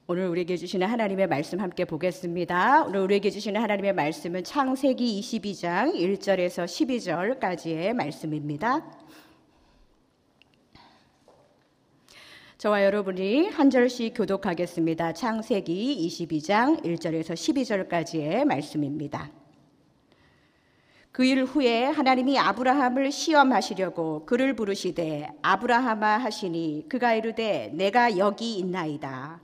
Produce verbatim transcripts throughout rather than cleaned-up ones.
오늘 우리에게 주시는 하나님의 말씀 함께 보겠습니다. 오늘 우리에게 주시는 하나님의 말씀은 창세기 이십이 장 일 절에서 십이 절까지의 말씀입니다. 저와 여러분이 한 절씩 교독하겠습니다. 창세기 이십이 장 일 절에서 십이 절까지의 말씀입니다. 그 일 후에 하나님이 아브라함을 시험하시려고 그를 부르시되 아브라함아 하시니 그가 이르되 내가 여기 있나이다.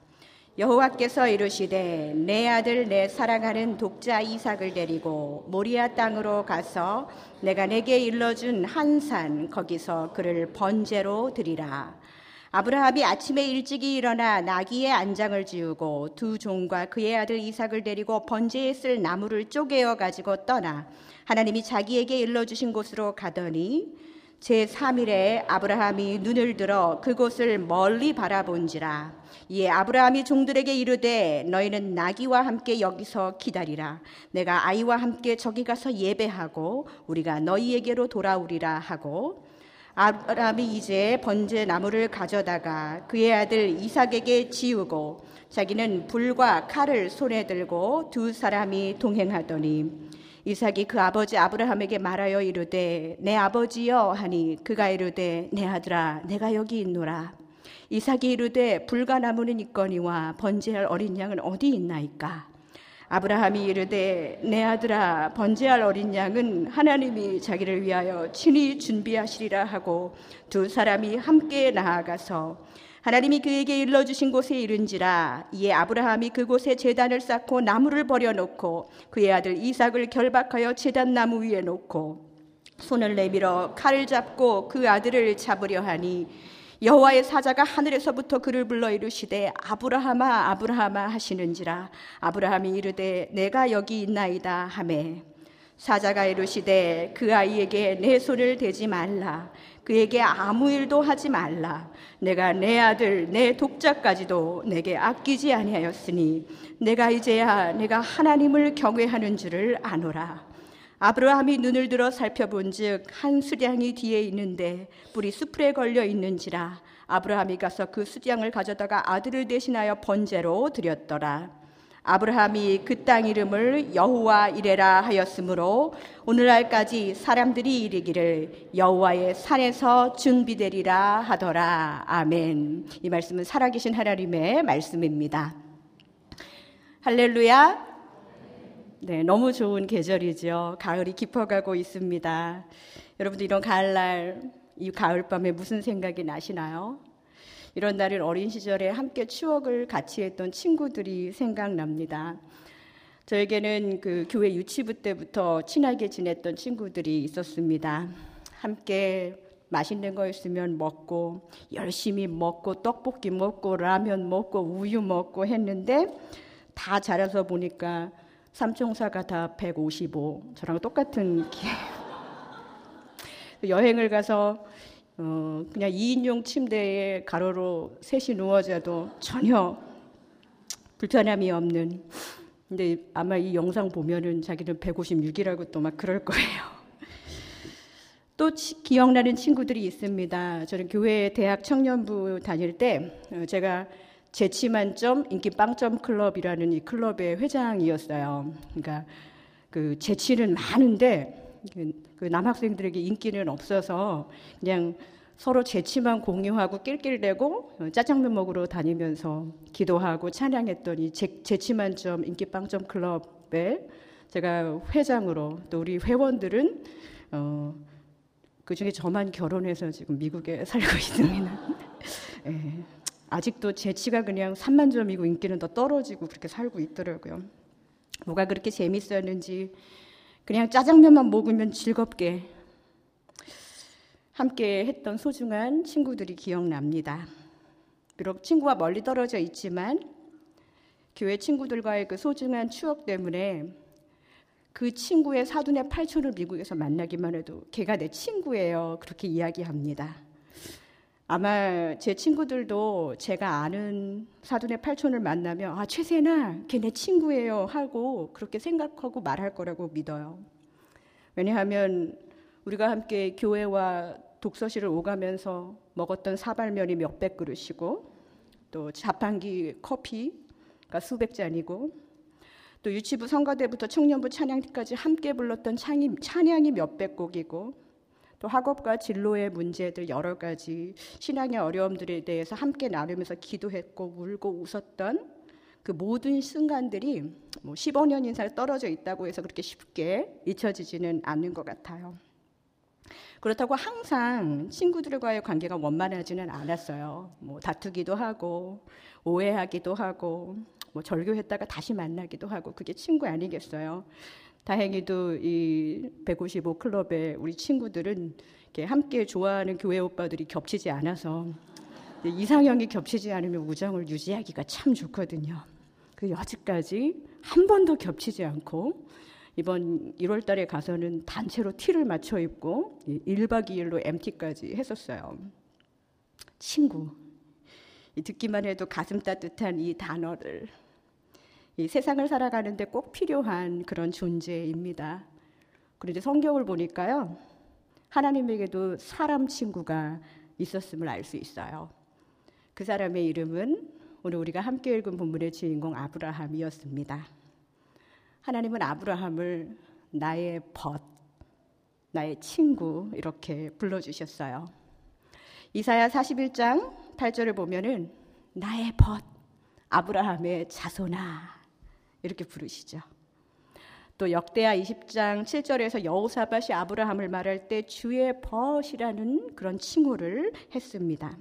여호와께서 이르시되 내 아들 내 사랑하는 독자 이삭을 데리고 모리아 땅으로 가서 내가 내게 일러준 한 산 거기서 그를 번제로 드리라. 아브라함이 아침에 일찍이 일어나 나귀의 안장을 지우고 두 종과 그의 아들 이삭을 데리고 번제에 쓸 나무를 쪼개어 가지고 떠나 하나님이 자기에게 일러주신 곳으로 가더니 제삼 일에 아브라함이 눈을 들어 그곳을 멀리 바라본지라. 이에 아브라함이 종들에게 이르되 너희는 나귀와 함께 여기서 기다리라. 내가 아이와 함께 저기 가서 예배하고 우리가 너희에게로 돌아오리라 하고 아브라함이 이제 번제 나무를 가져다가 그의 아들 이삭에게 지우고 자기는 불과 칼을 손에 들고 두 사람이 동행하더니 이삭이 그 아버지 아브라함에게 말하여 이르되 내 아버지여 하니 그가 이르되 내 아들아 내가 여기 있노라. 이삭이 이르되 불과 나무는 있거니와 번제할 어린 양은 어디 있나이까. 아브라함이 이르되 내 아들아 번제할 어린 양은 하나님이 자기를 위하여 친히 준비하시리라 하고 두 사람이 함께 나아가서 하나님이 그에게 일러주신 곳에 이른지라. 이에 아브라함이 그곳에 제단을 쌓고 나무를 버려놓고 그의 아들 이삭을 결박하여 제단 나무 위에 놓고 손을 내밀어 칼을 잡고 그 아들을 잡으려 하니 여호와의 사자가 하늘에서부터 그를 불러 이르시되 아브라함아 아브라함아 하시는지라. 아브라함이 이르되 내가 여기 있나이다 하매 사자가 이르시되 그 아이에게 내 손을 대지 말라. 그에게 아무 일도 하지 말라. 내가 내 아들 내 독자까지도 내게 아끼지 아니하였으니 내가 이제야 내가 하나님을 경외하는 줄을 아노라. 아브라함이 눈을 들어 살펴본즉 한 수량이 뒤에 있는데 뿔이 수풀에 걸려 있는지라. 아브라함이 가서 그 수량을 가져다가 아들을 대신하여 번제로 드렸더라. 아브라함이 그 땅 이름을 여호와 이레라 하였으므로 오늘날까지 사람들이 이르기를 여호와의 산에서 준비되리라 하더라. 아멘. 이 말씀은 살아계신 하나님의 말씀입니다. 할렐루야. 네, 너무 좋은 계절이죠. 가을이 깊어가고 있습니다. 여러분들 이런 가을날, 이 가을밤에 무슨 생각이 나시나요? 이런 날은 어린 시절에 함께 추억을 같이 했던 친구들이 생각납니다. 저에게는 그 교회 유치부 때부터 친하게 지냈던 친구들이 있었습니다. 함께 맛있는 거 있으면 먹고 열심히 먹고 떡볶이 먹고 라면 먹고 우유 먹고 했는데 다 자라서 보니까 삼총사가 다 백오십오, 저랑 똑같은 여행을 가서 어, 그냥 이인용 침대에 가로로 셋이 누워자도 전혀 불편함이 없는. 근데 아마 이 영상 보면은 자기는 백오십육이라고 또 막 그럴 거예요. 또 치, 기억나는 친구들이 있습니다. 저는 교회 대학 청년부 다닐 때 제가 재치만점 인기 빵점 클럽이라는 이 클럽의 회장이었어요. 그러니까 그 재치는 많은데 그 남학생들에게 인기는 없어서 그냥 서로 재치만 공유하고 낄낄대고 짜장면 먹으러 다니면서 기도하고 찬양했더니 재, 재치만점 인기 빵점 클럽에 제가 회장으로, 또 우리 회원들은 어, 그중에 저만 결혼해서 지금 미국에 살고 있습니다. 네. 아직도 재치가 그냥 삼만 점이고 인기는 더 떨어지고 그렇게 살고 있더라고요. 뭐가 그렇게 재밌었는지 그냥 짜장면만 먹으면 즐겁게 함께 했던 소중한 친구들이 기억납니다. 비록 친구와 멀리 떨어져 있지만 교회 친구들과의 그 소중한 추억 때문에 그 친구의 사돈의 팔촌을 미국에서 만나기만 해도 걔가 내 친구예요. 그렇게 이야기합니다. 아마 제 친구들도 제가 아는 사돈의 팔촌을 만나면 아 최세나 걔 내 친구예요 하고 그렇게 생각하고 말할 거라고 믿어요. 왜냐하면 우리가 함께 교회와 독서실을 오가면서 먹었던 사발면이 몇백 그릇이고 또 자판기 커피 수백 잔이고, 또 유치부 성가대부터 청년부 찬양대까지 함께 불렀던 찬양이, 찬양이 몇백 곡이고, 또 학업과 진로의 문제들 여러 가지 신앙의 어려움들에 대해서 함께 나누면서 기도했고 울고 웃었던 그 모든 순간들이 뭐 십오 년 인사를 떨어져 있다고 해서 그렇게 쉽게 잊혀지지는 않는 것 같아요. 그렇다고 항상 친구들과의 관계가 원만하지는 않았어요. 뭐 다투기도 하고 오해하기도 하고 뭐 절교했다가 다시 만나기도 하고, 그게 친구 아니겠어요? 다행히도 이 백오십오 클럽의 우리 친구들은 이렇게 함께 좋아하는 교회 오빠들이 겹치지 않아서 이상형이 겹치지 않으면 우정을 유지하기가 참 좋거든요. 그 여지까지 한 번도 겹치지 않고 이번 일월 달에 가서는 단체로 티를 맞춰 입고 일 박 이 일로 엠티까지 했었어요. 친구. 듣기만 해도 가슴 따뜻한 이 단어를, 이 세상을 살아가는데 꼭 필요한 그런 존재입니다. 그런데 성경을 보니까요, 하나님에게도 사람 친구가 있었음을 알 수 있어요. 그 사람의 이름은 오늘 우리가 함께 읽은 본문의 주인공 아브라함이었습니다. 하나님은 아브라함을 나의 벗, 나의 친구 이렇게 불러주셨어요. 이사야 사십일 장 팔 절을 보면은 나의 벗, 아브라함의 자손아 이렇게 부르시죠. 또 역대하 이십 장 칠 절에서 여호사밧이 아브라함을 말할 때 주의 벗이라는 그런 칭호를 했습니다.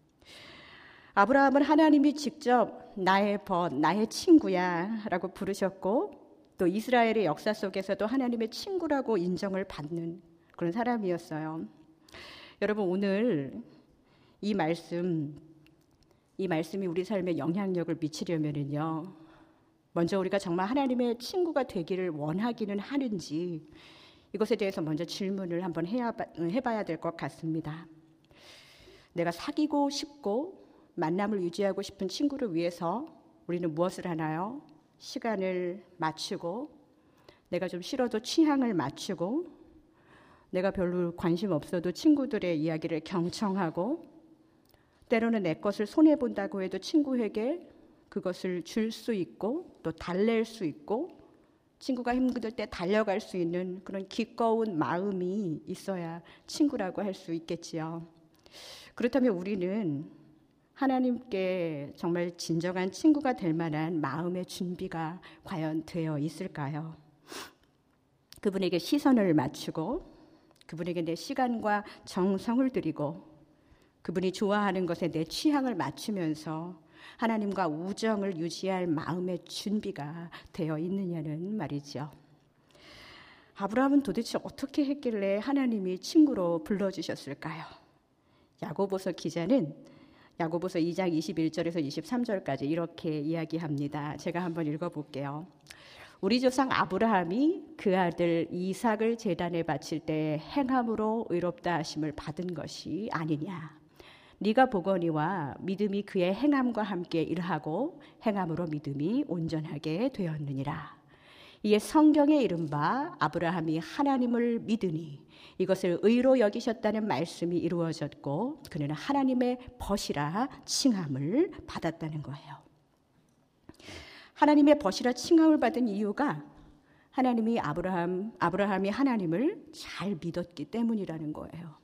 아브라함은 하나님이 직접 나의 벗, 나의 친구야 라고 부르셨고, 또 이스라엘의 역사 속에서도 하나님의 친구라고 인정을 받는 그런 사람이었어요. 여러분, 오늘 이 말씀, 이 말씀이 우리 삶에 영향력을 미치려면요, 먼저 우리가 정말 하나님의 친구가 되기를 원하기는 하는지 이것에 대해서 먼저 질문을 한번 해야, 해봐야 될 것 같습니다. 내가 사귀고 싶고 만남을 유지하고 싶은 친구를 위해서 우리는 무엇을 하나요? 시간을 맞추고, 내가 좀 싫어도 취향을 맞추고, 내가 별로 관심 없어도 친구들의 이야기를 경청하고, 때로는 내 것을 손해본다고 해도 친구에게 그것을 줄 수 있고 또 달랠 수 있고, 친구가 힘들 때 달려갈 수 있는 그런 기꺼운 마음이 있어야 친구라고 할 수 있겠지요. 그렇다면 우리는 하나님께 정말 진정한 친구가 될 만한 마음의 준비가 과연 되어 있을까요? 그분에게 시선을 맞추고, 그분에게 내 시간과 정성을 드리고, 그분이 좋아하는 것에 내 취향을 맞추면서 하나님과 우정을 유지할 마음의 준비가 되어 있느냐는 말이죠. 아브라함은 도대체 어떻게 했길래 하나님이 친구로 불러주셨을까요? 야고보서 기자는 야고보서 이 장 이십일 절에서 이십삼 절까지 이렇게 이야기합니다. 제가 한번 읽어볼게요. 우리 조상 아브라함이 그 아들 이삭을 제단에 바칠 때 행함으로 의롭다 하심을 받은 것이 아니냐. 네가 보거니와 믿음이 그의 행함과 함께 일하고 행함으로 믿음이 온전하게 되었느니라. 이에 성경에 이른바 아브라함이 하나님을 믿으니 이것을 의로 여기셨다는 말씀이 이루어졌고, 그는 하나님의 벗이라 칭함을 받았다는 거예요. 하나님의 벗이라 칭함을 받은 이유가 하나님이 아브라함, 아브라함이 하나님을 잘 믿었기 때문이라는 거예요.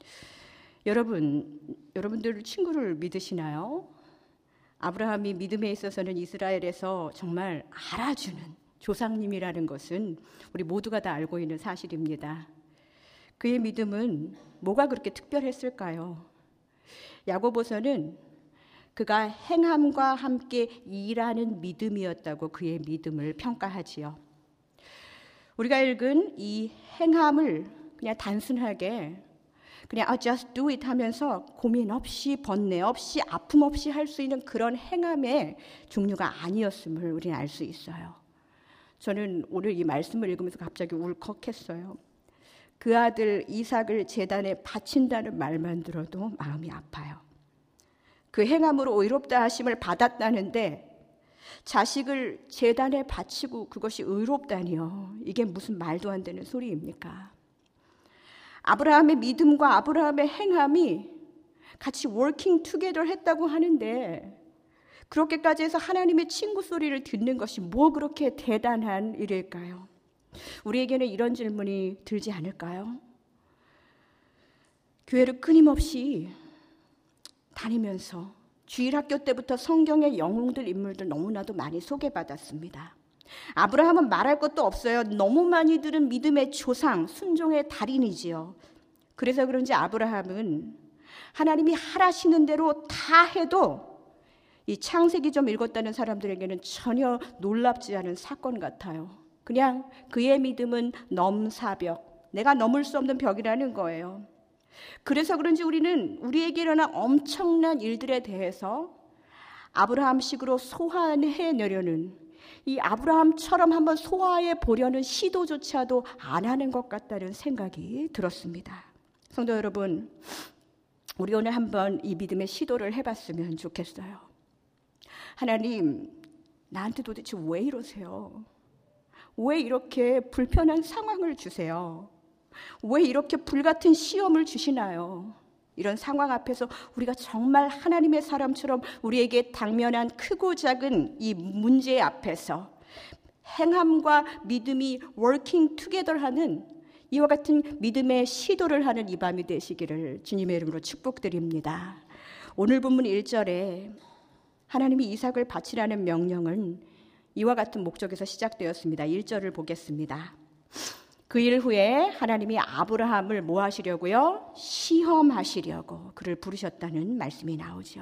여러분, 여러분들 친구를 믿으시나요? 아브라함이 믿음에 있어서는 이스라엘에서 정말 알아주는 조상님이라는 것은 우리 모두가 다 알고 있는 사실입니다. 그의 믿음은 뭐가 그렇게 특별했을까요? 야고보서는 그가 행함과 함께 일하는 믿음이었다고 그의 믿음을 평가하지요. 우리가 읽은 이 행함을 그냥 단순하게 그냥 아, just do it 하면서 고민 없이 번뇌 없이 아픔 없이 할 수 있는 그런 행함의 종류가 아니었음을 우리는 알 수 있어요. 저는 오늘 이 말씀을 읽으면서 갑자기 울컥했어요. 그 아들 이삭을 제단에 바친다는 말만 들어도 마음이 아파요. 그 행함으로 의롭다 하심을 받았다는데 자식을 제단에 바치고 그것이 의롭다니요. 이게 무슨 말도 안 되는 소리입니까? 아브라함의 믿음과 아브라함의 행함이 같이 working together 했다고 하는데 그렇게까지 해서 하나님의 친구 소리를 듣는 것이 뭐 그렇게 대단한 일일까요? 우리에게는 이런 질문이 들지 않을까요? 교회를 끊임없이 다니면서 주일학교 때부터 성경의 영웅들, 인물들 너무나도 많이 소개받았습니다. 아브라함은 말할 것도 없어요. 너무 많이 들은 믿음의 조상, 순종의 달인이지요. 그래서 그런지 아브라함은 하나님이 하라시는 대로 다 해도 이 창세기 좀 읽었다는 사람들에게는 전혀 놀랍지 않은 사건 같아요. 그냥 그의 믿음은 넘사벽, 내가 넘을 수 없는 벽이라는 거예요. 그래서 그런지 우리는 우리에게 일어난 엄청난 일들에 대해서 아브라함식으로 소화해내려는, 이 아브라함처럼 한번 소화해 보려는 시도조차도 안 하는 것 같다는 생각이 들었습니다. 성도 여러분, 우리 오늘 한번 이 믿음의 시도를 해봤으면 좋겠어요. 하나님, 나한테 도대체 왜 이러세요? 왜 이렇게 불편한 상황을 주세요? 왜 이렇게 불같은 시험을 주시나요? 이런 상황 앞에서 우리가 정말 하나님의 사람처럼 우리에게 당면한 크고 작은 이 문제 앞에서 행함과 믿음이 워킹 투게더 하는 이와 같은 믿음의 시도를 하는 이 밤이 되시기를 주님의 이름으로 축복드립니다. 오늘 본문 일 절에 하나님이 이삭을 바치라는 명령은 이와 같은 목적에서 시작되었습니다. 일 절을 보겠습니다. 그 일 후에 하나님이 아브라함을 뭐 하시려고요? 시험하시려고 그를 부르셨다는 말씀이 나오죠.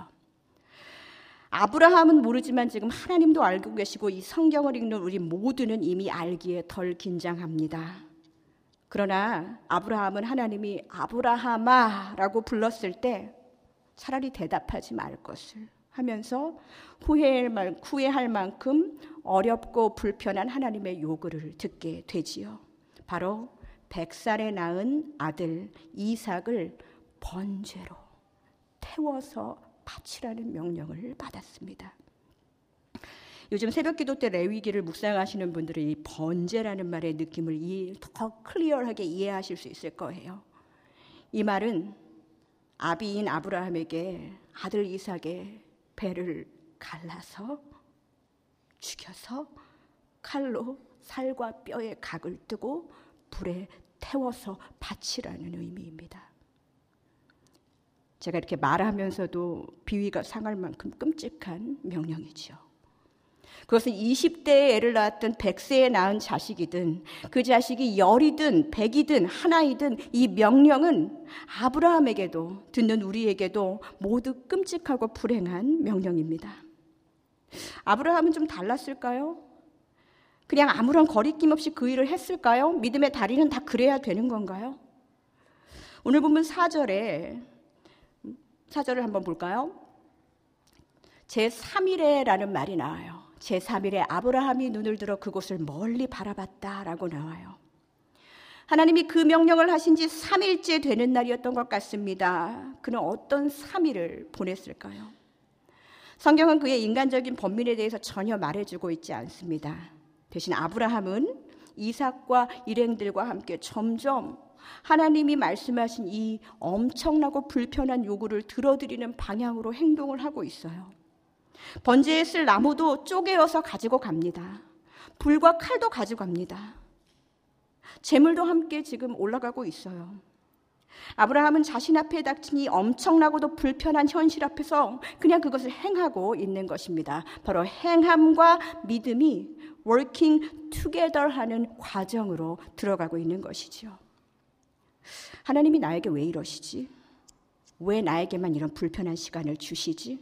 아브라함은 모르지만 지금 하나님도 알고 계시고 이 성경을 읽는 우리 모두는 이미 알기에 덜 긴장합니다. 그러나 아브라함은 하나님이 아브라함아 라고 불렀을 때 차라리 대답하지 말 것을 하면서 후회할, 후회할 만큼 어렵고 불편한 하나님의 요구를 듣게 되지요. 바로 백 살에 낳은 아들 이삭을 번제로 태워서 바치라는 명령을 받았습니다. 요즘 새벽기도 때 레위기를 묵상하시는 분들은 이 번제라는 말의 느낌을 더 클리어하게 이해하실 수 있을 거예요. 이 말은 아비인 아브라함에게 아들 이삭의 배를 갈라서 죽여서 칼로 살과 뼈에 각을 뜨고 불에 태워서 바치라는 의미입니다. 제가 이렇게 말하면서도 비위가 상할 만큼 끔찍한 명령이죠. 그것은 이십 대에 애를 낳았던 백 세에 낳은 자식이든 그 자식이 열이든 백이든 하나이든 이 명령은 아브라함에게도 듣는 우리에게도 모두 끔찍하고 불행한 명령입니다. 아브라함은 좀 달랐을까요? 그냥 아무런 거리낌 없이 그 일을 했을까요? 믿음의 다리는 다 그래야 되는 건가요? 오늘 보면 사 절에 사 절을 한번 볼까요? 제삼 일에라는 말이 나와요. 제삼 일에 아브라함이 눈을 들어 그곳을 멀리 바라봤다라고 나와요. 하나님이 그 명령을 하신 지 삼 일째 되는 날이었던 것 같습니다. 그는 어떤 삼 일을 보냈을까요? 성경은 그의 인간적인 번민에 대해서 전혀 말해주고 있지 않습니다. 대신 아브라함은 이삭과 일행들과 함께 점점 하나님이 말씀하신 이 엄청나고 불편한 요구를 들어드리는 방향으로 행동을 하고 있어요. 번제에 쓸 나무도 쪼개어서 가지고 갑니다. 불과 칼도 가지고 갑니다. 재물도 함께 지금 올라가고 있어요. 아브라함은 자신 앞에 닥친 이 엄청나고도 불편한 현실 앞에서 그냥 그것을 행하고 있는 것입니다. 바로 행함과 믿음이 working together 하는 과정으로 들어가고 있는 것이죠. 하나님이 나에게 왜 이러시지? 왜 나에게만 이런 불편한 시간을 주시지?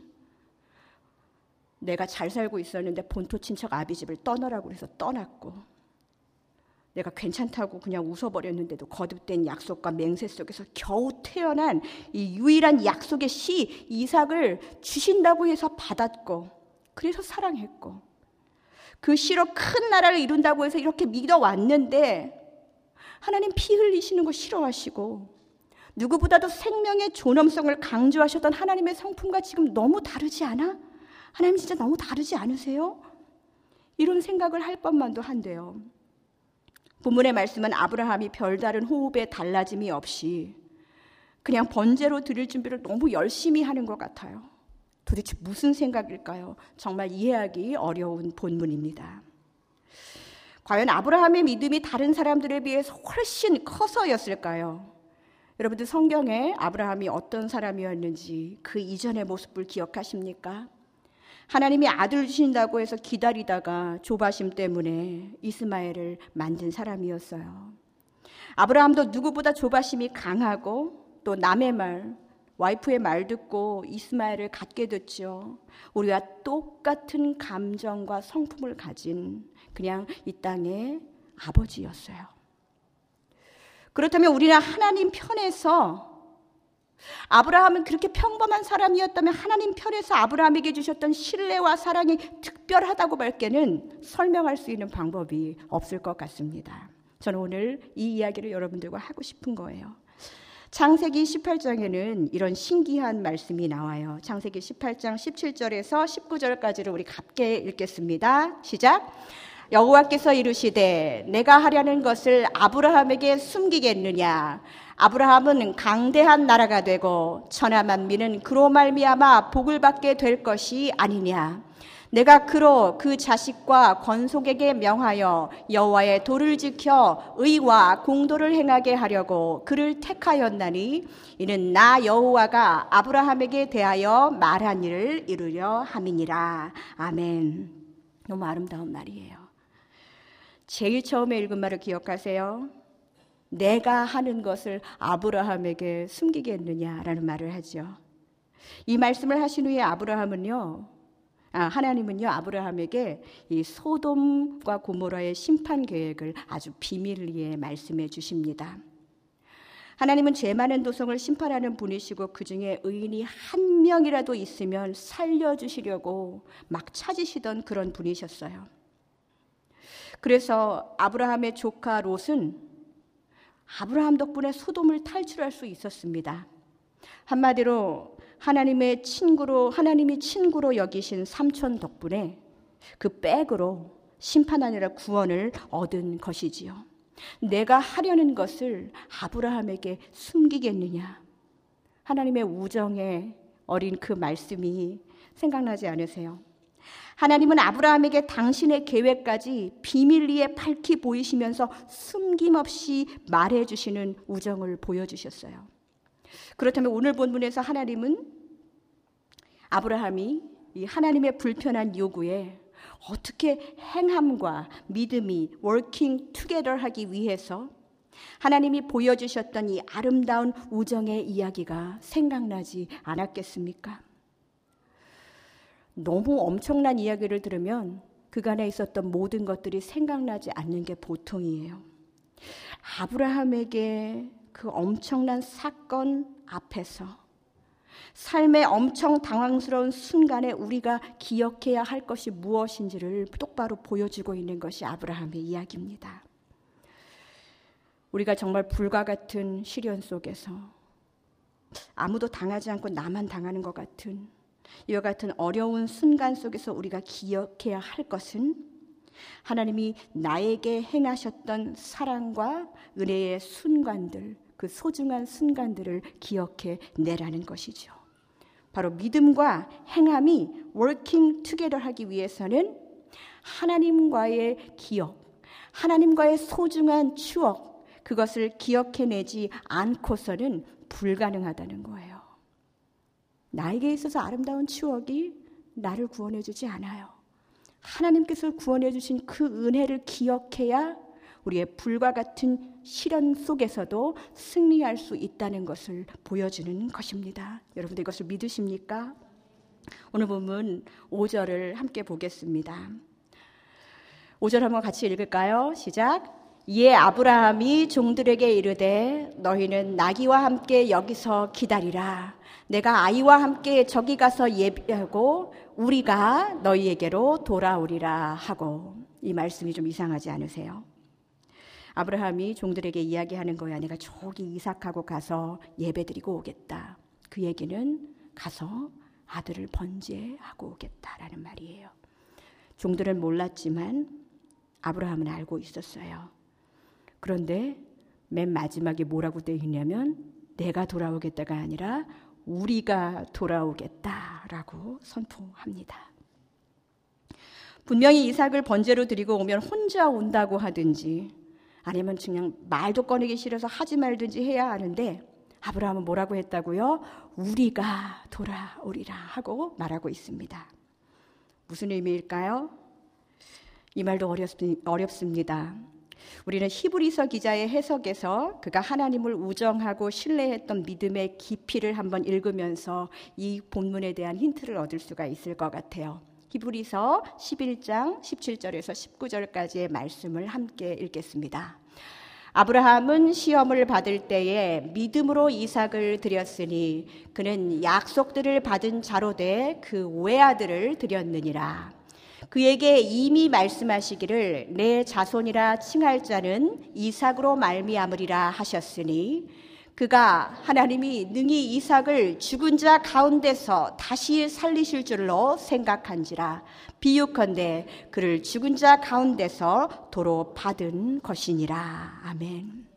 내가 잘 살고 있었는데 본토 친척 아비 집을 떠나라고 해서 떠났고, 내가 괜찮다고 그냥 웃어버렸는데도 거듭된 약속과 맹세 속에서 겨우 태어난 이 유일한 약속의 씨 이삭을 주신다고 해서 받았고, 그래서 사랑했고, 그 씨로 큰 나라를 이룬다고 해서 이렇게 믿어왔는데 하나님 피 흘리시는 거 싫어하시고 누구보다도 생명의 존엄성을 강조하셨던 하나님의 성품과 지금 너무 다르지 않아? 하나님 진짜 너무 다르지 않으세요? 이런 생각을 할 법만도 한데요. 본문의 말씀은 아브라함이 별다른 호흡에 달라짐이 없이 그냥 번제로 드릴 준비를 너무 열심히 하는 것 같아요. 도대체 무슨 생각일까요? 정말 이해하기 어려운 본문입니다. 과연 아브라함의 믿음이 다른 사람들에 비해서 훨씬 커서였을까요? 여러분들 성경에 아브라함이 어떤 사람이었는지 그 이전의 모습을 기억하십니까? 하나님이 아들 주신다고 해서 기다리다가 조바심 때문에 이스마엘을 만든 사람이었어요. 아브라함도 누구보다 조바심이 강하고 또 남의 말, 와이프의 말 듣고 이스마엘을 갖게 됐죠. 우리와 똑같은 감정과 성품을 가진 그냥 이 땅의 아버지였어요. 그렇다면 우리는 하나님 편에서 아브라함은 그렇게 평범한 사람이었다면 하나님 편에서 아브라함에게 주셨던 신뢰와 사랑이 특별하다고 밖에는 설명할 수 있는 방법이 없을 것 같습니다. 저는 오늘 이 이야기를 여러분들과 하고 싶은 거예요. 창세기 십팔 장에는 이런 신기한 말씀이 나와요. 창세기 십팔 장 십칠 절에서 십구 절까지를 우리 함께 읽겠습니다. 시작. 여호와께서 이르시되 내가 하려는 것을 아브라함에게 숨기겠느냐. 아브라함은 강대한 나라가 되고 천하 만민은 그로 말미암아 복을 받게 될 것이 아니냐. 내가 그로 그 자식과 건속에게 명하여 여호와의 도를 지켜 의와 공도를 행하게 하려고 그를 택하였나니 이는 나 여호와가 아브라함에게 대하여 말한 일을 이루려 함이니라. 아멘. 너무 아름다운 말이에요. 제일 처음에 읽은 말을 기억하세요. 내가 하는 것을 아브라함에게 숨기겠느냐라는 말을 하죠. 이 말씀을 하신 후에 아브라함은요, 아, 하나님은요 아브라함에게 이 소돔과 고모라의 심판 계획을 아주 비밀리에 말씀해 주십니다. 하나님은 죄 많은 도성을 심판하는 분이시고 그 중에 의인이 한 명이라도 있으면 살려주시려고 막 찾으시던 그런 분이셨어요. 그래서 아브라함의 조카 롯은 아브라함 덕분에 소돔을 탈출할 수 있었습니다. 한마디로 하나님의 친구로 하나님이 친구로 여기신 삼촌 덕분에 그 백으로 심판 아니라 구원을 얻은 것이지요. 내가 하려는 것을 아브라함에게 숨기겠느냐. 하나님의 우정에 어린 그 말씀이 생각나지 않으세요? 하나님은 아브라함에게 당신의 계획까지 비밀리에 밝히 보이시면서 숨김없이 말해주시는 우정을 보여주셨어요. 그렇다면 오늘 본문에서 하나님은 아브라함이 이 하나님의 불편한 요구에 어떻게 행함과 믿음이 working together 하기 위해서 하나님이 보여주셨던 이 아름다운 우정의 이야기가 생각나지 않았겠습니까? 너무 엄청난 이야기를 들으면 그간에 있었던 모든 것들이 생각나지 않는 게 보통이에요. 아브라함에게 그 엄청난 사건 앞에서 삶의 엄청 당황스러운 순간에 우리가 기억해야 할 것이 무엇인지를 똑바로 보여주고 있는 것이 아브라함의 이야기입니다. 우리가 정말 불과 같은 시련 속에서 아무도 당하지 않고 나만 당하는 것 같은 이와 같은 어려운 순간 속에서 우리가 기억해야 할 것은 하나님이 나에게 행하셨던 사랑과 은혜의 순간들, 그 소중한 순간들을 기억해 내라는 것이죠. 바로 믿음과 행함이 working together 하기 위해서는 하나님과의 기억, 하나님과의 소중한 추억, 그것을 기억해내지 않고서는 불가능하다는 거예요. 나에게 있어서 아름다운 추억이 나를 구원해주지 않아요. 하나님께서 구원해주신 그 은혜를 기억해야 우리의 불과 같은 시련 속에서도 승리할 수 있다는 것을 보여주는 것입니다. 여러분들 이것을 믿으십니까? 오늘 본문 오 절을 함께 보겠습니다. 오 절 한번 같이 읽을까요? 시작. 이에 아브라함이 종들에게 이르되 너희는 나귀와 함께 여기서 기다리라. 내가 아이와 함께 저기 가서 예비하고 우리가 너희에게로 돌아오리라 하고. 이 말씀이 좀 이상하지 않으세요? 아브라함이 종들에게 이야기하는 거야. 내가 저기 이삭하고 가서 예배드리고 오겠다. 그 얘기는 가서 아들을 번제하고 오겠다라는 말이에요. 종들은 몰랐지만 아브라함은 알고 있었어요. 그런데 맨 마지막에 뭐라고 되어 있냐면 내가 돌아오겠다가 아니라 우리가 돌아오겠다라고 선포합니다. 분명히 이삭을 번제로 드리고 오면 혼자 온다고 하든지 아니면 그냥 말도 꺼내기 싫어서 하지 말든지 해야 하는데 아브라함은 뭐라고 했다고요? 우리가 돌아오리라 하고 말하고 있습니다. 무슨 의미일까요? 이 말도 어렵습니다. 우리는 히브리서 기자의 해석에서 그가 하나님을 우정하고 신뢰했던 믿음의 깊이를 한번 읽으면서 이 본문에 대한 힌트를 얻을 수가 있을 것 같아요. 히브리서 십일 장 십칠 절에서 십구 절까지의 말씀을 함께 읽겠습니다. 아브라함은 시험을 받을 때에 믿음으로 이삭을 드렸으니 그는 약속들을 받은 자로 돼 그 외아들을 드렸느니라. 그에게 이미 말씀하시기를 내 자손이라 칭할 자는 이삭으로 말미암으리라 하셨으니 그가 하나님이 능히 이삭을 죽은 자 가운데서 다시 살리실 줄로 생각한지라. 비유컨대 그를 죽은 자 가운데서 도로 받은 것이니라. 아멘.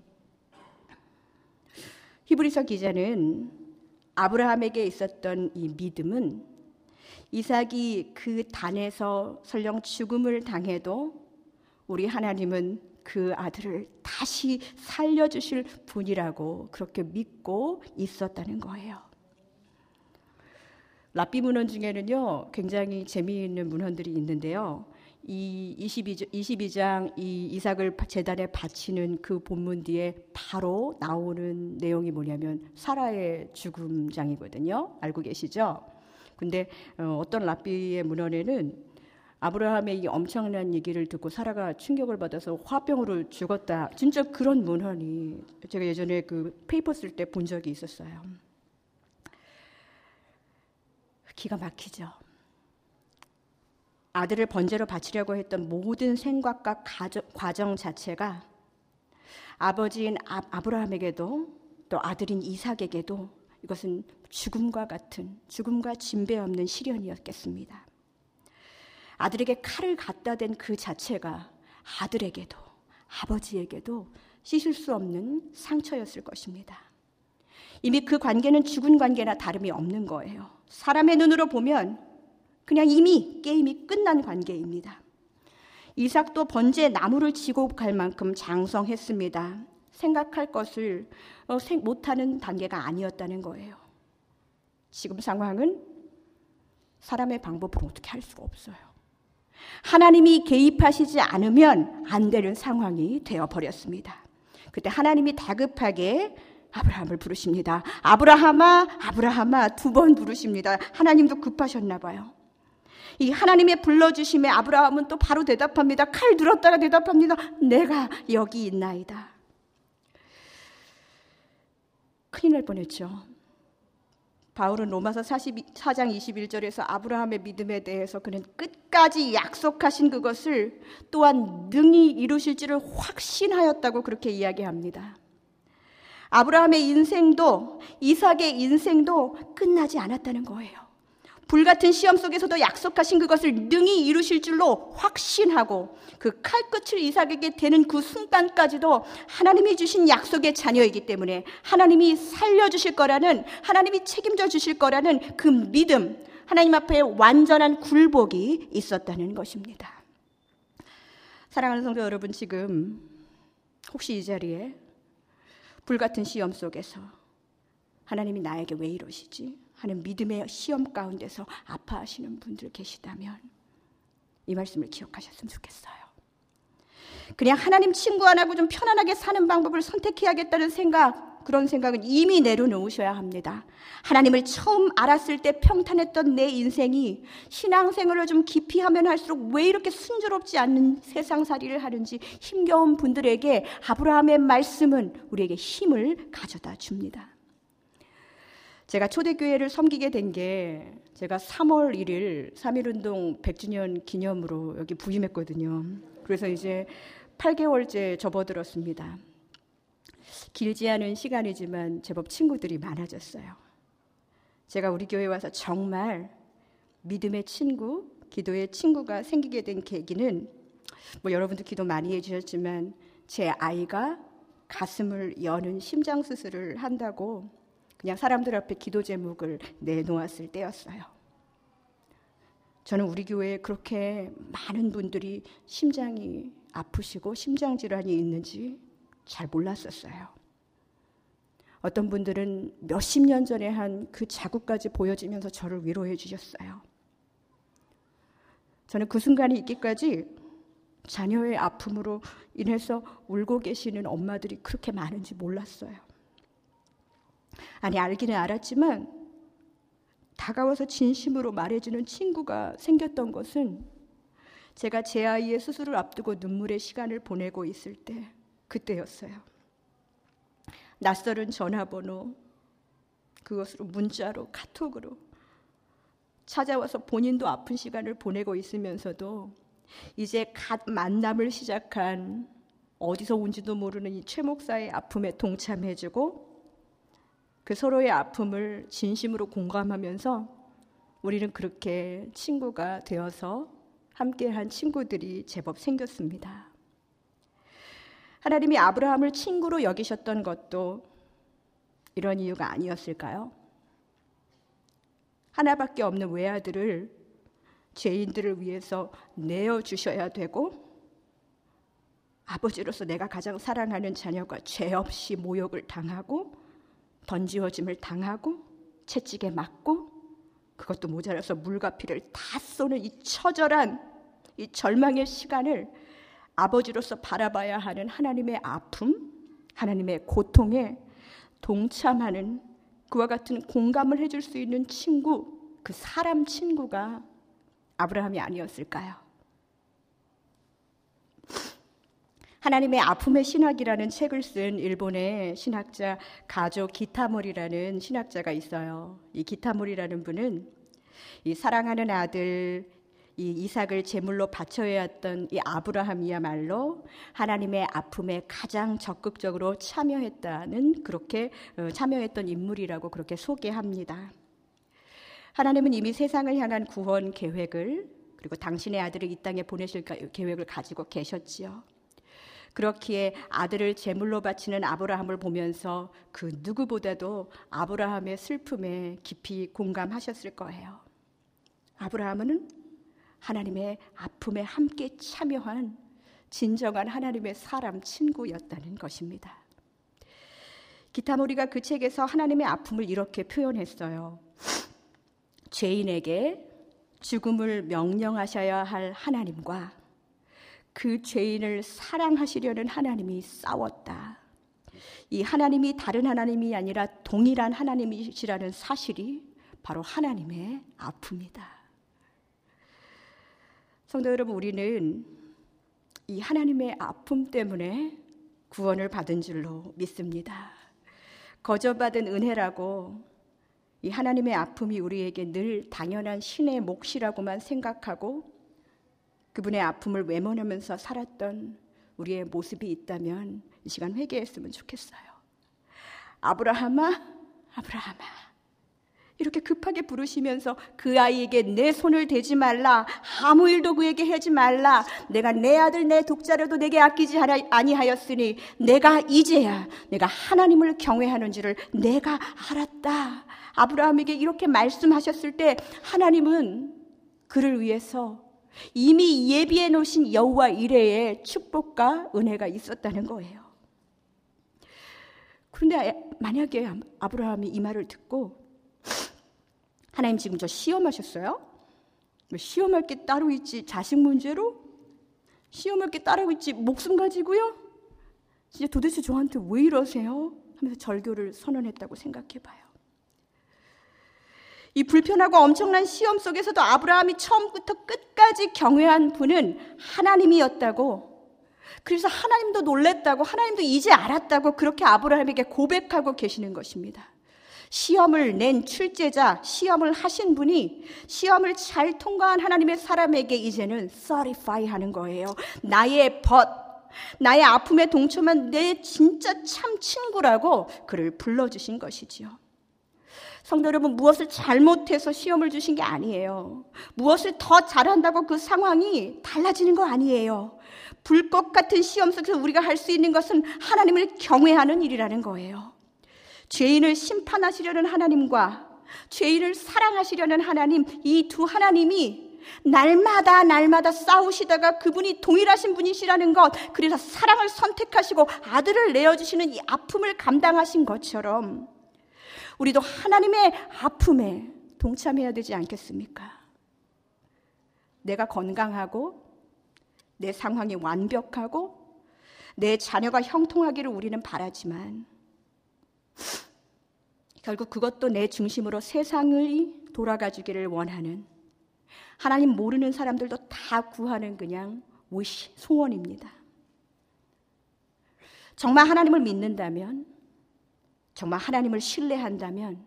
히브리서 기자는 아브라함에게 있었던 이 믿음은 이삭이 그 단에서 설령 죽음을 당해도 우리 하나님은 그 아들을 다시 살려주실 분이라고 그렇게 믿고 있었다는 거예요. 랍비 문헌 중에는요 굉장히 재미있는 문헌들이 있는데요. 이 이십이 장 이 이삭을 제단에 바치는 그 본문 뒤에 바로 나오는 내용이 뭐냐면 사라의 죽음장이거든요. 알고 계시죠? 근데 어떤 랍비의 문헌에는 아브라함의 이 엄청난 얘기를 듣고 사라가 충격을 받아서 화병으로 죽었다. 진짜 그런 문헌이 제가 예전에 그 페이퍼 쓸 때 본 적이 있었어요. 기가 막히죠. 아들을 번제로 바치려고 했던 모든 생각과 가정, 과정 자체가 아버지인 아, 아브라함에게도 또 아들인 이삭에게도 이것은 죽음과 같은 죽음과 진배 없는 시련이었겠습니다. 아들에게 칼을 갖다 댄 그 자체가 아들에게도 아버지에게도 씻을 수 없는 상처였을 것입니다. 이미 그 관계는 죽은 관계나 다름이 없는 거예요. 사람의 눈으로 보면 그냥 이미 게임이 끝난 관계입니다. 이삭도 번제 나무를 지고 갈 만큼 장성했습니다. 생각할 것을 못하는 단계가 아니었다는 거예요. 지금 상황은 사람의 방법으로 어떻게 할 수가 없어요. 하나님이 개입하시지 않으면 안 되는 상황이 되어버렸습니다. 그때 하나님이 다급하게 아브라함을 부르십니다. 아브라함아, 아브라함아 두 번 부르십니다. 하나님도 급하셨나 봐요. 이 하나님의 불러주심에 아브라함은 또 바로 대답합니다. 칼 들었다가 대답합니다. 내가 여기 있나이다. 큰일 날 뻔했죠. 바울은 로마서 사 장 이십일 절에서 아브라함의 믿음에 대해서 그는 끝까지 약속하신 그것을 또한 능히 이루실지를 확신하였다고 그렇게 이야기합니다. 아브라함의 인생도 이삭의 인생도 끝나지 않았다는 거예요. 불같은 시험 속에서도 약속하신 그것을 능히 이루실 줄로 확신하고 그 칼끝을 이삭에게 대는 그 순간까지도 하나님이 주신 약속의 자녀이기 때문에 하나님이 살려주실 거라는, 하나님이 책임져 주실 거라는 그 믿음, 하나님 앞에 완전한 굴복이 있었다는 것입니다. 사랑하는 성도 여러분, 지금 혹시 이 자리에 불같은 시험 속에서 하나님이 나에게 왜 이러시지? 하는 믿음의 시험 가운데서 아파하시는 분들 계시다면 이 말씀을 기억하셨으면 좋겠어요. 그냥 하나님 친구 안 하고 좀 편안하게 사는 방법을 선택해야겠다는 생각, 그런 생각은 이미 내려놓으셔야 합니다. 하나님을 처음 알았을 때 평탄했던 내 인생이 신앙생활을 좀 깊이 하면 할수록 왜 이렇게 순조롭지 않는 세상살이를 하는지 힘겨운 분들에게 아브라함의 말씀은 우리에게 힘을 가져다 줍니다. 제가 초대교회를 섬기게 된 게 제가 삼월 일일 삼일운동 백 주년 기념으로 여기 부임했거든요. 그래서 이제 팔 개월째 접어들었습니다. 길지 않은 시간이지만 제법 친구들이 많아졌어요. 제가 우리 교회 와서 정말 믿음의 친구, 기도의 친구가 생기게 된 계기는 뭐 여러분도 기도 많이 해주셨지만 제 아이가 가슴을 여는 심장 수술을 한다고 그냥 사람들 앞에 기도 제목을 내놓았을 때였어요. 저는 우리 교회에 그렇게 많은 분들이 심장이 아프시고 심장질환이 있는지 잘 몰랐었어요. 어떤 분들은 몇십 년 전에 한 그 자국까지 보여지면서 저를 위로해 주셨어요. 저는 그 순간이 있기까지 자녀의 아픔으로 인해서 울고 계시는 엄마들이 그렇게 많은지 몰랐어요. 아니, 알기는 알았지만 다가와서 진심으로 말해주는 친구가 생겼던 것은 제가 제 아이의 수술을 앞두고 눈물의 시간을 보내고 있을 때 그때였어요. 낯설은 전화번호, 그것으로 문자로, 카톡으로 찾아와서 본인도 아픈 시간을 보내고 있으면서도 이제 갓 만남을 시작한 어디서 온지도 모르는 이 최 목사의 아픔에 동참해주고 그 서로의 아픔을 진심으로 공감하면서 우리는 그렇게 친구가 되어서 함께한 친구들이 제법 생겼습니다. 하나님이 아브라함을 친구로 여기셨던 것도 이런 이유가 아니었을까요? 하나밖에 없는 외아들을 죄인들을 위해서 내어주셔야 되고 아버지로서 내가 가장 사랑하는 자녀가 죄 없이 모욕을 당하고 던지어짐을 당하고 채찍에 맞고 그것도 모자라서 물과 피를 다 쏘는 이 처절한 이 절망의 시간을 아버지로서 바라봐야 하는 하나님의 아픔, 하나님의 고통에 동참하는 그와 같은 공감을 해줄 수 있는 친구, 그 사람 친구가 아브라함이 아니었을까요? 하나님의 아픔의 신학이라는 책을 쓴 일본의 신학자 가조 기타모리라는 신학자가 있어요. 이 기타모리라는 분은 이 사랑하는 아들 이 이삭을 제물로 바쳐야 했던 이 아브라함이야말로 하나님의 아픔에 가장 적극적으로 참여했다는 그렇게 참여했던 인물이라고 그렇게 소개합니다. 하나님은 이미 세상을 향한 구원 계획을 그리고 당신의 아들을 이 땅에 보내실 계획을 가지고 계셨지요. 그렇기에 아들을 제물로 바치는 아브라함을 보면서 그 누구보다도 아브라함의 슬픔에 깊이 공감하셨을 거예요. 아브라함은 하나님의 아픔에 함께 참여한 진정한 하나님의 사람 친구였다는 것입니다. 기타모리가 그 책에서 하나님의 아픔을 이렇게 표현했어요. 죄인에게 죽음을 명령하셔야 할 하나님과 그 죄인을 사랑하시려는 하나님이 싸웠다. 이 하나님이 다른 하나님이 아니라 동일한 하나님이시라는 사실이 바로 하나님의 아픔이다. 성도 여러분, 우리는 이 하나님의 아픔 때문에 구원을 받은 줄로 믿습니다. 거저받은 은혜라고 이 하나님의 아픔이 우리에게 늘 당연한 신의 몫이라고만 생각하고 그분의 아픔을 외면하면서 살았던 우리의 모습이 있다면 이 시간 회개했으면 좋겠어요. 아브라함아, 아브라함아, 이렇게 급하게 부르시면서 그 아이에게 내 손을 대지 말라, 아무 일도 그에게 하지 말라, 내가 내 아들 내 독자라도 내게 아끼지 아니하였으니 내가 이제야 내가 하나님을 경외하는지를 내가 알았다. 아브라함에게 이렇게 말씀하셨을 때 하나님은 그를 위해서 이미 예비해 놓으신 여호와 이레의 축복과 은혜가 있었다는 거예요. 그런데 만약에 아브라함이 이 말을 듣고 하나님 지금 저 시험하셨어요? 시험할 게 따로 있지 자식 문제로? 시험할 게 따로 있지 목숨 가지고요? 진짜 도대체 저한테 왜 이러세요? 하면서 절교를 선언했다고 생각해봐요. 이 불편하고 엄청난 시험 속에서도 아브라함이 처음부터 끝까지 경외한 분은 하나님이었다고, 그래서 하나님도 놀랬다고, 하나님도 이제 알았다고 그렇게 아브라함에게 고백하고 계시는 것입니다. 시험을 낸 출제자, 시험을 하신 분이 시험을 잘 통과한 하나님의 사람에게 이제는 certify 하는 거예요. 나의 벗, 나의 아픔에 동참한 내 진짜 참 친구라고 그를 불러주신 것이지요. 성도 여러분, 무엇을 잘못해서 시험을 주신 게 아니에요. 무엇을 더 잘한다고 그 상황이 달라지는 거 아니에요. 불꽃 같은 시험 속에서 우리가 할 수 있는 것은 하나님을 경외하는 일이라는 거예요. 죄인을 심판하시려는 하나님과 죄인을 사랑하시려는 하나님, 이 두 하나님이 날마다 날마다 싸우시다가 그분이 동일하신 분이시라는 것, 그래서 사랑을 선택하시고 아들을 내어주시는 이 아픔을 감당하신 것처럼 우리도 하나님의 아픔에 동참해야 되지 않겠습니까? 내가 건강하고 내 상황이 완벽하고 내 자녀가 형통하기를 우리는 바라지만 결국 그것도 내 중심으로 세상을 돌아가주기를 원하는, 하나님 모르는 사람들도 다 구하는 그냥 wish, 소원입니다. 정말 하나님을 믿는다면, 정말 하나님을 신뢰한다면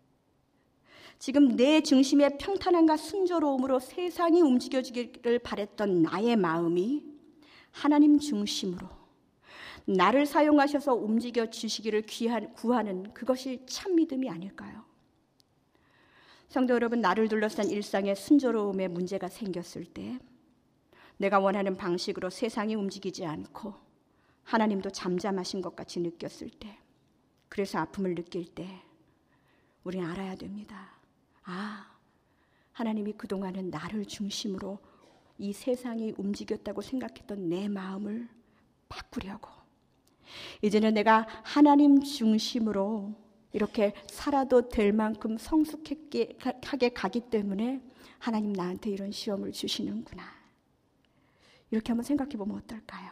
지금 내 중심의 평탄함과 순조로움으로 세상이 움직여지기를 바랬던 나의 마음이 하나님 중심으로 나를 사용하셔서 움직여 주시기를 귀한, 구하는 그것이 참 믿음이 아닐까요? 성도 여러분, 나를 둘러싼 일상의 순조로움에 문제가 생겼을 때, 내가 원하는 방식으로 세상이 움직이지 않고 하나님도 잠잠하신 것 같이 느꼈을 때, 그래서 아픔을 느낄 때 우리는 알아야 됩니다. 아, 하나님이 그동안은 나를 중심으로 이 세상이 움직였다고 생각했던 내 마음을 바꾸려고, 이제는 내가 하나님 중심으로 이렇게 살아도 될 만큼 성숙하게 가기 때문에 하나님 나한테 이런 시험을 주시는구나, 이렇게 한번 생각해 보면 어떨까요?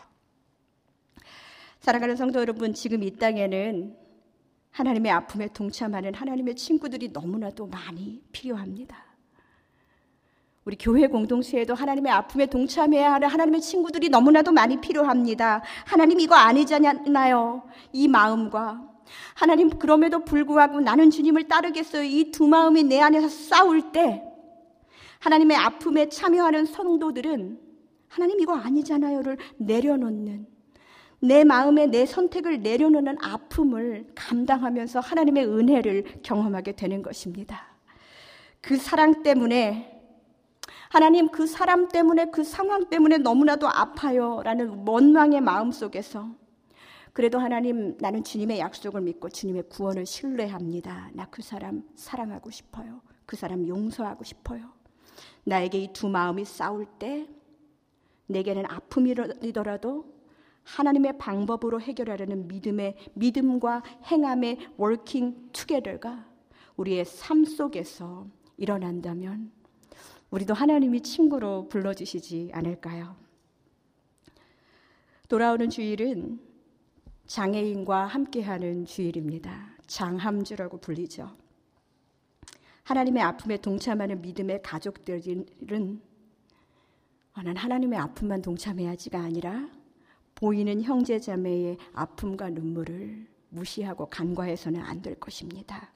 사랑하는 성도 여러분, 지금 이 땅에는 하나님의 아픔에 동참하는 하나님의 친구들이 너무나도 많이 필요합니다. 우리 교회 공동체에도 하나님의 아픔에 동참해야 하는 하나님의 친구들이 너무나도 많이 필요합니다. 하나님 이거 아니잖아요, 이 마음과 하나님 그럼에도 불구하고 나는 주님을 따르겠어요, 이 두 마음이 내 안에서 싸울 때 하나님의 아픔에 참여하는 성도들은 하나님 이거 아니잖아요를 내려놓는, 내 마음에 내 선택을 내려놓는 아픔을 감당하면서 하나님의 은혜를 경험하게 되는 것입니다. 그 사랑 때문에, 하나님 그 사람 때문에, 그 상황 때문에 너무나도 아파요 라는 원망의 마음 속에서 그래도 하나님, 나는 주님의 약속을 믿고 주님의 구원을 신뢰합니다. 나 그 사람 사랑하고 싶어요. 그 사람 용서하고 싶어요. 나에게 이 두 마음이 싸울 때 내게는 아픔이더라도 하나님의 방법으로 해결하려는 믿음의, 믿음과 행함의 working together가 우리의 삶 속에서 일어난다면 우리도 하나님이 친구로 불러주시지 않을까요? 돌아오는 주일은 장애인과 함께하는 주일입니다. 장함주라고 불리죠. 하나님의 아픔에 동참하는 믿음의 가족들은 난 하나님의 아픔만 동참해야지가 아니라 보이는 형제자매의 아픔과 눈물을 무시하고 간과해서는 안 될 것입니다.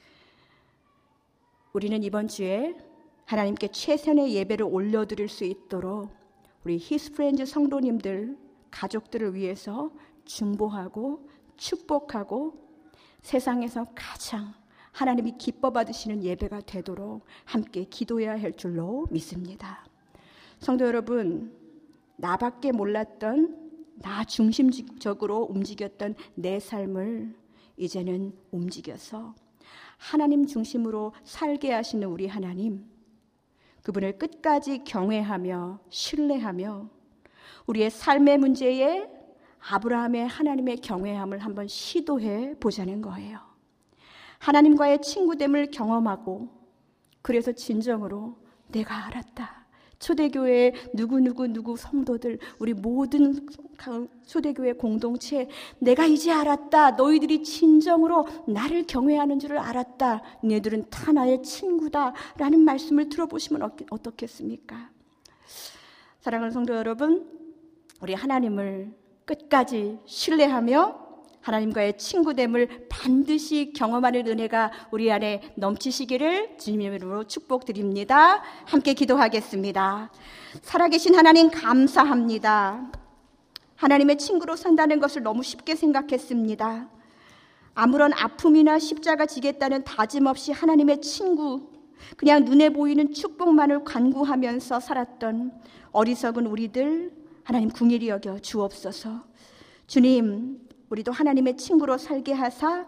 우리는 이번 주에 하나님께 최선의 예배를 올려드릴 수 있도록 우리 히스프렌즈 성도님들, 가족들을 위해서 중보하고 축복하고 세상에서 가장 하나님이 기뻐 받으시는 예배가 되도록 함께 기도해야 할 줄로 믿습니다. 성도 여러분, 나밖에 몰랐던, 나 중심적으로 움직였던 내 삶을 이제는 움직여서 하나님 중심으로 살게 하시는 우리 하나님, 그분을 끝까지 경외하며 신뢰하며 우리의 삶의 문제에 아브라함의 하나님의 경외함을 한번 시도해 보자는 거예요. 하나님과의 친구됨을 경험하고, 그래서 진정으로 내가 알았다. 초대교회 누구누구 누구 성도들, 우리 모든 초대교회 공동체, 내가 이제 알았다. 너희들이 진정으로 나를 경외하는 줄을 알았다. 너희들은 다 나의 친구다 라는 말씀을 들어보시면 어떻겠습니까? 사랑하는 성도 여러분, 우리 하나님을 끝까지 신뢰하며 하나님과의 친구됨을 반드시 경험하는 은혜가 우리 안에 넘치시기를 주님의 이름으로 축복드립니다. 함께 기도하겠습니다. 살아계신 하나님 감사합니다. 하나님의 친구로 산다는 것을 너무 쉽게 생각했습니다. 아무런 아픔이나 십자가 지겠다는 다짐 없이 하나님의 친구, 그냥 눈에 보이는 축복만을 간구하면서 살았던 어리석은 우리들 하나님 긍휼히 여겨 주옵소서. 주님, 우리도 하나님의 친구로 살게 하사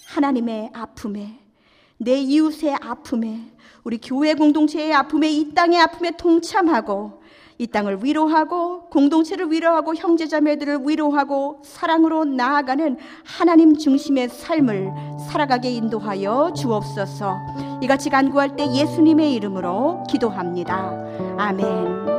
하나님의 아픔에, 내 이웃의 아픔에, 우리 교회 공동체의 아픔에, 이 땅의 아픔에 동참하고 이 땅을 위로하고 공동체를 위로하고 형제자매들을 위로하고 사랑으로 나아가는 하나님 중심의 삶을 살아가게 인도하여 주옵소서. 이같이 간구할 때 예수님의 이름으로 기도합니다. 아멘.